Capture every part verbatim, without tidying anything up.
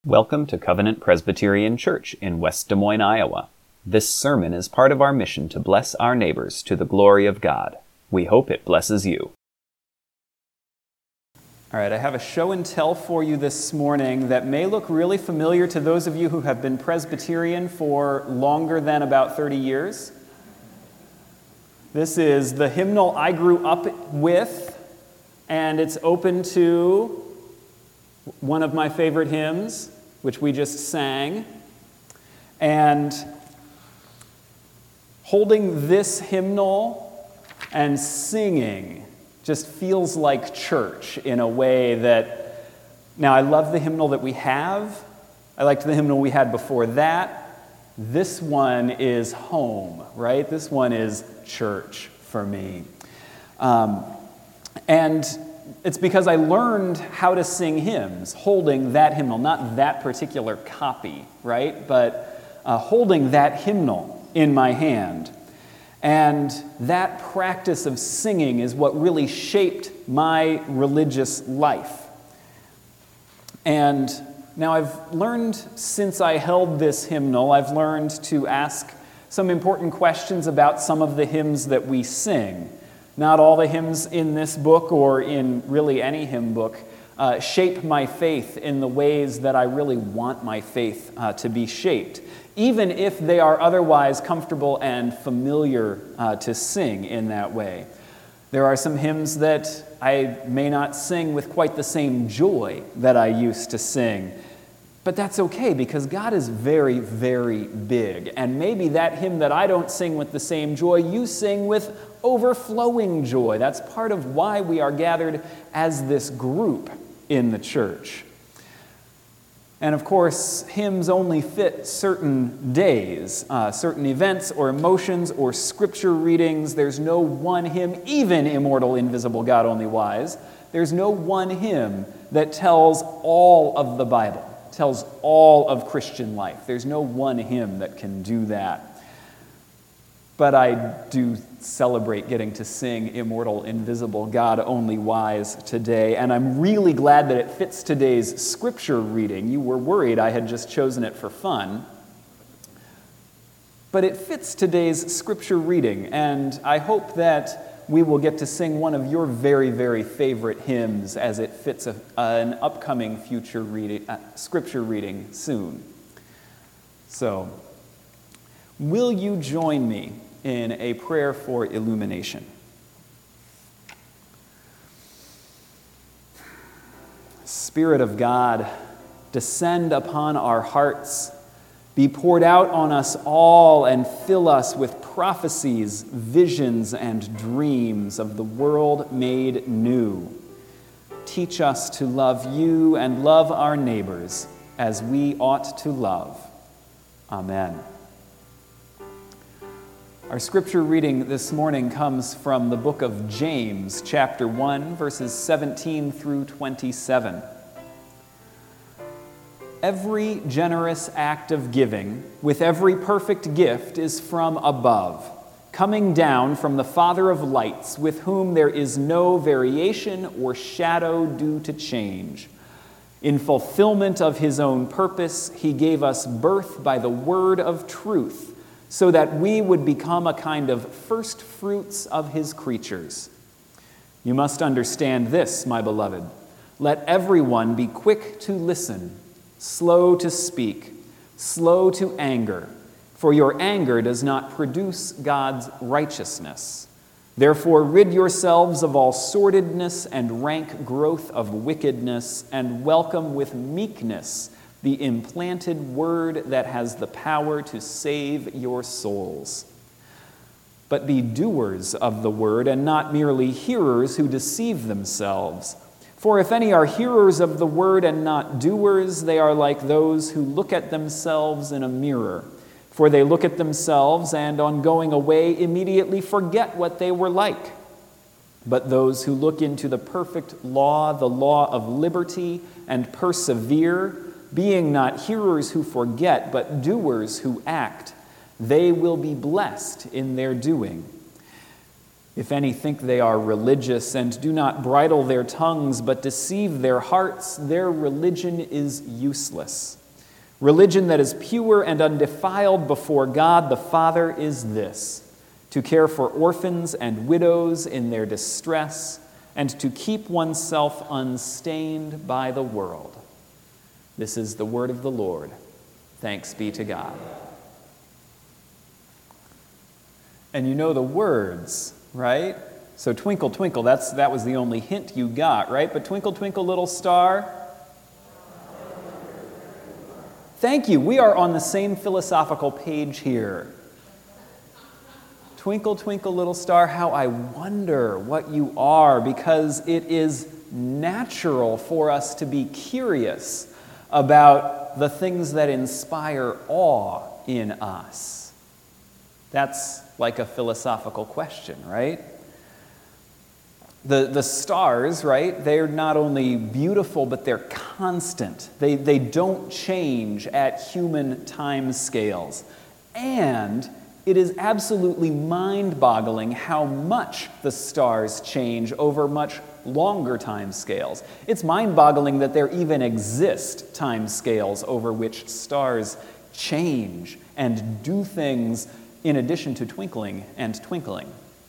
Welcome to Covenant Presbyterian Church in West Des Moines, Iowa. This sermon is part of our mission to bless our neighbors to the glory of God. We hope it blesses you. All right, I have a show and tell for you this morning that may look really familiar to those of you who have been Presbyterian for longer than about thirty years. This is the hymnal I grew up with, and it's open to one of my favorite hymns, which we just sang. And holding this hymnal and singing just feels like church in a way that, now I love the hymnal that we have. I liked the hymnal we had before that. This one is home, right? This one is church for me. Um, and It's because I learned how to sing hymns holding that hymnal, not that particular copy, right? But uh, holding that hymnal in my hand. And that practice of singing is what really shaped my religious life. And now I've learned, since I held this hymnal, I've learned to ask some important questions about some of the hymns that we sing. Not all the hymns in this book, or in really any hymn book, uh, shape my faith in the ways that I really want my faith uh, to be shaped, even if they are otherwise comfortable and familiar uh, to sing in that way. There are some hymns that I may not sing with quite the same joy that I used to sing, but that's okay, because God is very, very big. And maybe that hymn that I don't sing with the same joy, you sing with overflowing joy. That's part of why we are gathered as this group in the church. And of course, hymns only fit certain days, uh, certain events or emotions or scripture readings. There's no one hymn, even Immortal, Invisible, God Only Wise. There's no one hymn that tells all of the Bible, tells all of Christian life. There's no one hymn that can do that. But I do celebrate getting to sing Immortal, Invisible, God Only Wise today, and I'm really glad that it fits today's scripture reading. You were worried I had just chosen it for fun. But it fits today's scripture reading, and I hope that we will get to sing one of your very, very favorite hymns as it fits a, an upcoming future reading, uh, scripture reading soon. So, will you join me in a prayer for illumination? Spirit of God, descend upon our hearts, be poured out on us all, and fill us with prophecies, visions, and dreams of the world made new. Teach us to love you and love our neighbors as we ought to love. Amen. Our scripture reading this morning comes from the book of James, chapter one, verses seventeen through twenty-seven. Every generous act of giving, with every perfect gift, is from above, coming down from the Father of lights, with whom there is no variation or shadow due to change. In fulfillment of his own purpose, he gave us birth by the word of truth, so that we would become a kind of first fruits of his creatures. You must understand this, my beloved. Let everyone be quick to listen, slow to speak, slow to anger, for your anger does not produce God's righteousness. Therefore, rid yourselves of all sordidness and rank growth of wickedness, and welcome with meekness the implanted word that has the power to save your souls. But be doers of the word, and not merely hearers who deceive themselves. For if any are hearers of the word and not doers, they are like those who look at themselves in a mirror. For they look at themselves, and on going away immediately forget what they were like. But those who look into the perfect law, the law of liberty, and persevere, being not hearers who forget, but doers who act, they will be blessed in their doing. If any think they are religious and do not bridle their tongues but deceive their hearts, their religion is useless. Religion that is pure and undefiled before God the Father is this: to care for orphans and widows in their distress, and to keep oneself unstained by the world. This is the word of the Lord. Thanks be to God. And you know the words, right? So twinkle, twinkle, that's, that was the only hint you got, right? But twinkle, twinkle, little star. Thank you. We are on the same philosophical page here. Twinkle, twinkle, little star, how I wonder what you are, because it is natural for us to be curious about the things that inspire awe in us. That's like a philosophical question, right? The, the stars, right, they're not only beautiful, but they're constant. They, they don't change at human time scales. And it is absolutely mind-boggling how much the stars change over much longer time scales. It's mind-boggling that there even exist time scales over which stars change and do things in addition to twinkling and twinkling.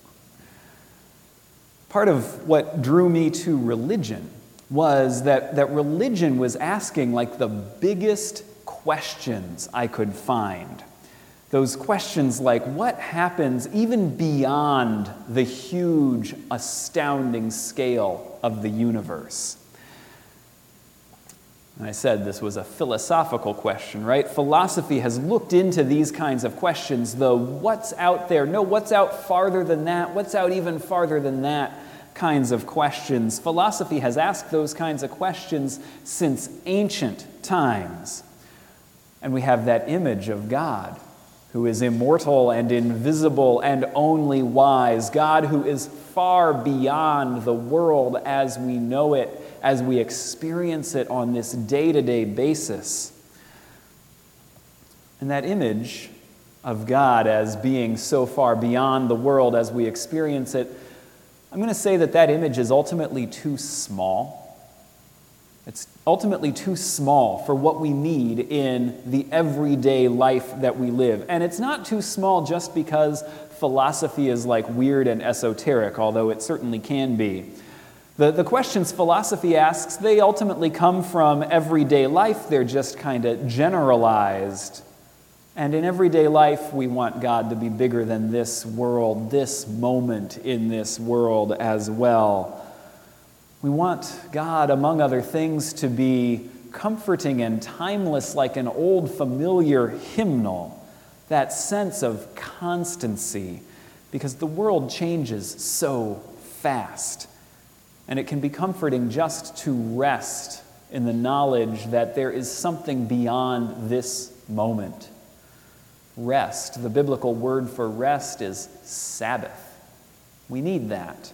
Part of what drew me to religion was that, that religion was asking like the biggest questions I could find. Those questions like, what happens even beyond the huge, astounding scale of the universe? And I said this was a philosophical question, right? Philosophy has looked into these kinds of questions, the what's out there, no, what's out farther than that, what's out even farther than that kinds of questions. Philosophy has asked those kinds of questions since ancient times. And we have that image of God, who is immortal and invisible and only wise, God who is far beyond the world as we know it, as we experience it on this day-to-day basis. And that image of God as being so far beyond the world as we experience it, I'm going to say that that image is ultimately too small. It's ultimately too small for what we need in the everyday life that we live. And it's not too small just because philosophy is like weird and esoteric, although it certainly can be. The, the questions philosophy asks, they ultimately come from everyday life. They're just kind of generalized. And in everyday life, we want God to be bigger than this world, this moment in this world as well. We want God, among other things, to be comforting and timeless like an old familiar hymnal, that sense of constancy, because the world changes so fast. And it can be comforting just to rest in the knowledge that there is something beyond this moment. Rest, the biblical word for rest is Sabbath. We need that.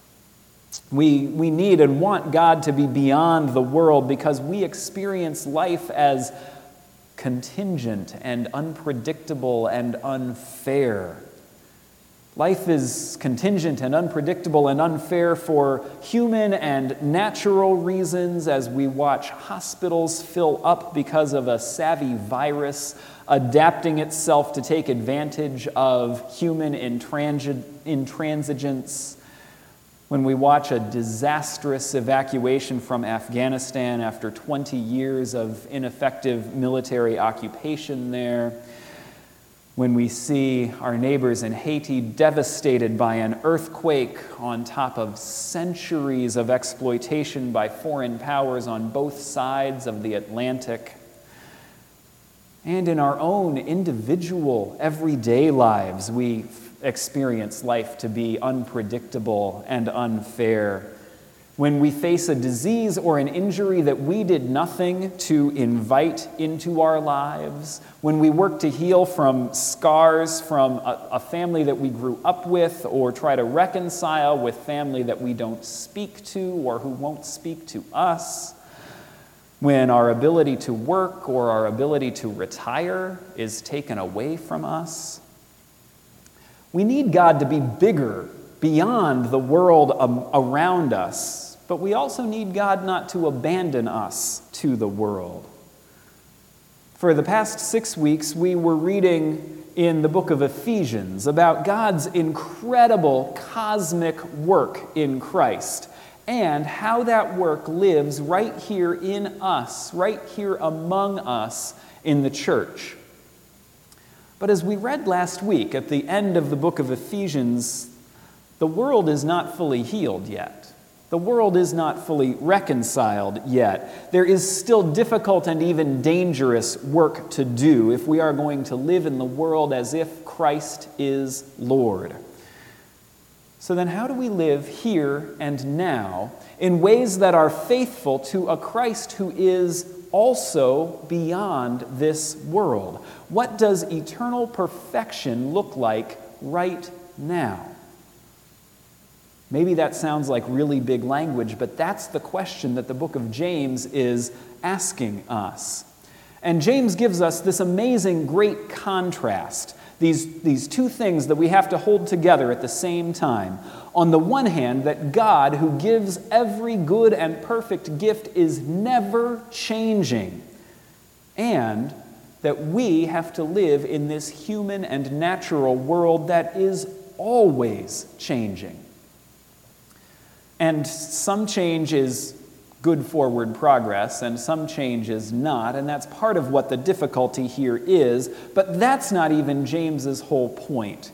We, we need and want God to be beyond the world because we experience life as contingent and unpredictable and unfair. Life is contingent and unpredictable and unfair for human and natural reasons as we watch hospitals fill up because of a savvy virus adapting itself to take advantage of human intransi- intransigence. When we watch a disastrous evacuation from Afghanistan after twenty years of ineffective military occupation there, when we see our neighbors in Haiti devastated by an earthquake on top of centuries of exploitation by foreign powers on both sides of the Atlantic, and in our own individual, everyday lives, we experience life to be unpredictable and unfair. When we face a disease or an injury that we did nothing to invite into our lives, when we work to heal from scars from a, a family that we grew up with, or try to reconcile with family that we don't speak to or who won't speak to us, when our ability to work or our ability to retire is taken away from us, we need God to be bigger beyond the world um, around us, but we also need God not to abandon us to the world. For the past six weeks, we were reading in the book of Ephesians about God's incredible cosmic work in Christ and how that work lives right here in us, right here among us in the church. But as we read last week at the end of the book of Ephesians, the world is not fully healed yet. The world is not fully reconciled yet. There is still difficult and even dangerous work to do if we are going to live in the world as if Christ is Lord. So then how do we live here and now in ways that are faithful to a Christ who is also beyond this world? What does eternal perfection look like right now? Maybe that sounds like really big language, but that's the question that the book of James is asking us. And James gives us this amazing, great contrast, these, these two things that we have to hold together at the same time. On the one hand, that God, who gives every good and perfect gift, is never changing, and that we have to live in this human and natural world that is always changing. And some change is good forward progress, and some change is not, and that's part of what the difficulty here is, but that's not even James's whole point.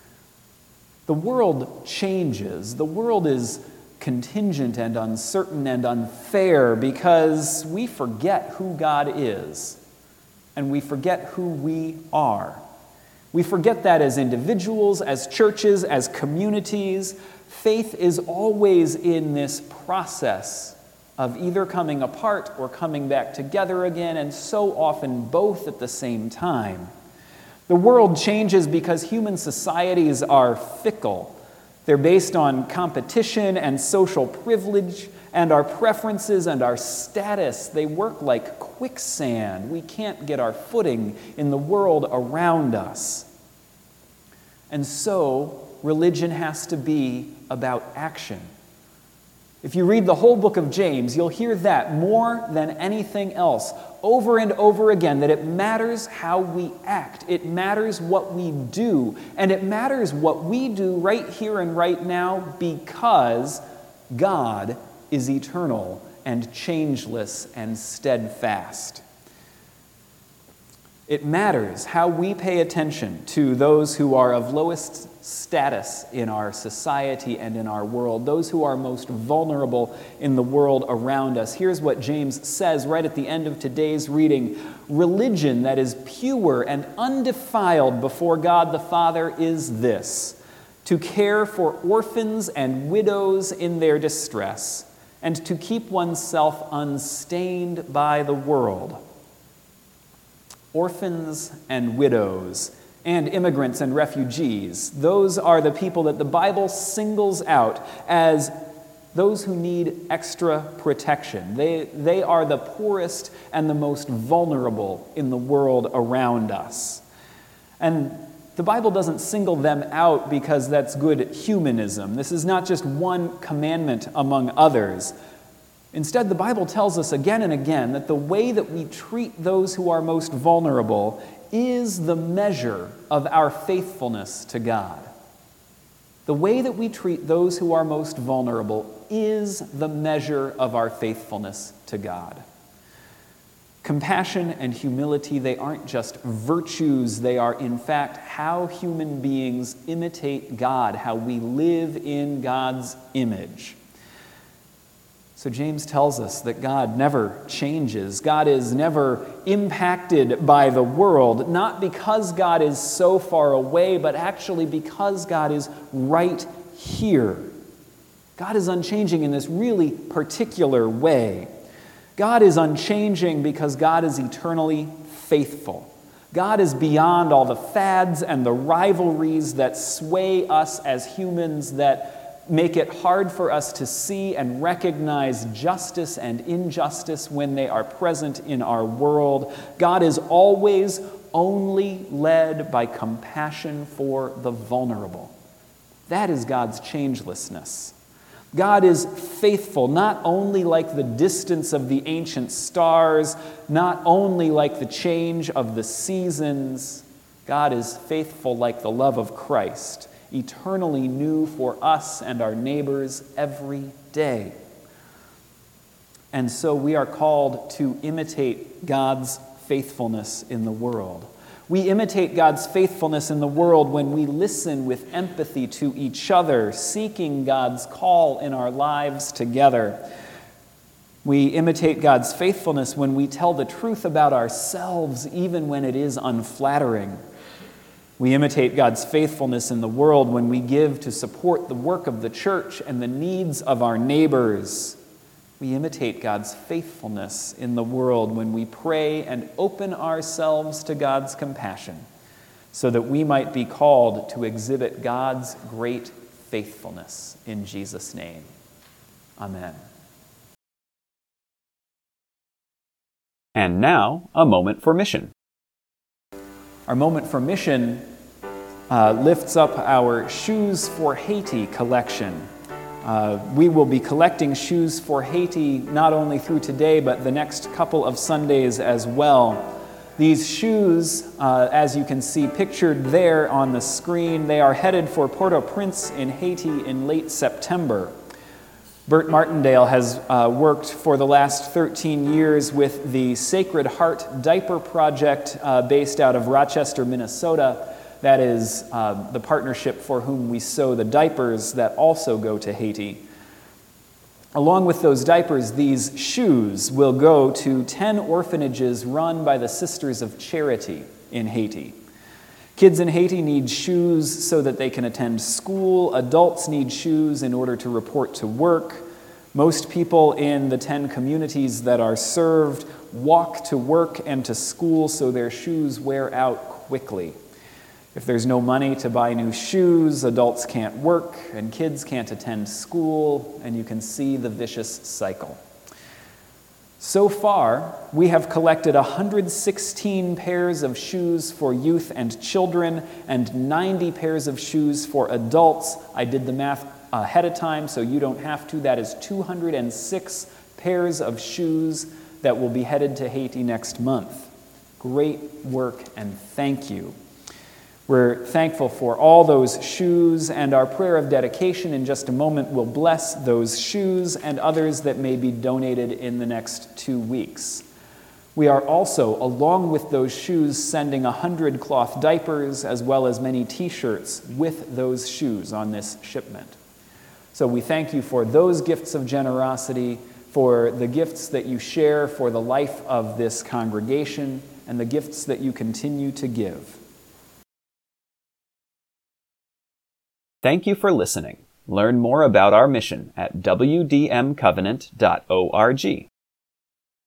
The world changes. The world is contingent and uncertain and unfair because we forget who God is, and we forget who we are. We forget that as individuals, as churches, as communities. Faith is always in this process of either coming apart or coming back together again, and so often both at the same time. The world changes because human societies are fickle. They're based on competition and social privilege, and our preferences and our status. They work like quicksand. We can't get our footing in the world around us. And so, religion has to be about action. If you read the whole book of James, you'll hear that more than anything else, over and over again, that it matters how we act. It matters what we do. And it matters what we do right here and right now because God is eternal and changeless and steadfast. It matters how we pay attention to those who are of lowest status in our society and in our world, those who are most vulnerable in the world around us. Here's what James says right at the end of today's reading. Religion that is pure and undefiled before God the Father is this: to care for orphans and widows in their distress, and to keep oneself unstained by the world. Orphans and widows, and immigrants and refugees. Those are the people that the Bible singles out as those who need extra protection. They, they are the poorest and the most vulnerable in the world around us. And the Bible doesn't single them out because that's good humanism. This is not just one commandment among others. Instead, the Bible tells us again and again that the way that we treat those who are most vulnerable is the measure of our faithfulness to God. The way that we treat those who are most vulnerable is the measure of our faithfulness to God. Compassion and humility, they aren't just virtues, they are in fact how human beings imitate God, how we live in God's image. So James tells us that God never changes. God is never impacted by the world, not because God is so far away, but actually because God is right here. God is unchanging in this really particular way. God is unchanging because God is eternally faithful. God is beyond all the fads and the rivalries that sway us as humans, that make it hard for us to see and recognize justice and injustice when they are present in our world. God is always only led by compassion for the vulnerable. That is God's changelessness. God is faithful, not only like the distance of the ancient stars, not only like the change of the seasons. God is faithful like the love of Christ, eternally new for us and our neighbors every day. And so we are called to imitate God's faithfulness in the world. We imitate God's faithfulness in the world when we listen with empathy to each other, seeking God's call in our lives together. We imitate God's faithfulness when we tell the truth about ourselves, even when it is unflattering. We imitate God's faithfulness in the world when we give to support the work of the church and the needs of our neighbors. We imitate God's faithfulness in the world when we pray and open ourselves to God's compassion, so that we might be called to exhibit God's great faithfulness in Jesus' name. Amen. And now, a moment for mission. Our moment for mission uh, lifts up our Shoes for Haiti collection. Uh, we will be collecting Shoes for Haiti not only through today, but the next couple of Sundays as well. These shoes, uh, as you can see pictured there on the screen, they are headed for Port-au-Prince in Haiti in late September. Bert Martindale has uh, worked for the last thirteen years with the Sacred Heart Diaper Project uh, based out of Rochester, Minnesota. That is uh, the partnership for whom we sew the diapers that also go to Haiti. Along with those diapers, these shoes will go to ten orphanages run by the Sisters of Charity in Haiti. Kids in Haiti need shoes so that they can attend school. Adults need shoes in order to report to work. Most people in the ten communities that are served walk to work and to school, so their shoes wear out quickly. If there's no money to buy new shoes, adults can't work, and kids can't attend school, and you can see the vicious cycle. So far, we have collected one hundred sixteen pairs of shoes for youth and children, and ninety pairs of shoes for adults. I did the math ahead of time, so you don't have to. That is two hundred six pairs of shoes that will be headed to Haiti next month. Great work, and thank you. We're thankful for all those shoes, and our prayer of dedication in just a moment will bless those shoes and others that may be donated in the next two weeks. We are also, along with those shoes, sending one hundred cloth diapers as well as many t-shirts with those shoes on this shipment. So we thank you for those gifts of generosity, for the gifts that you share for the life of this congregation, and the gifts that you continue to give. Thank you for listening. Learn more about our mission at w d m covenant dot org.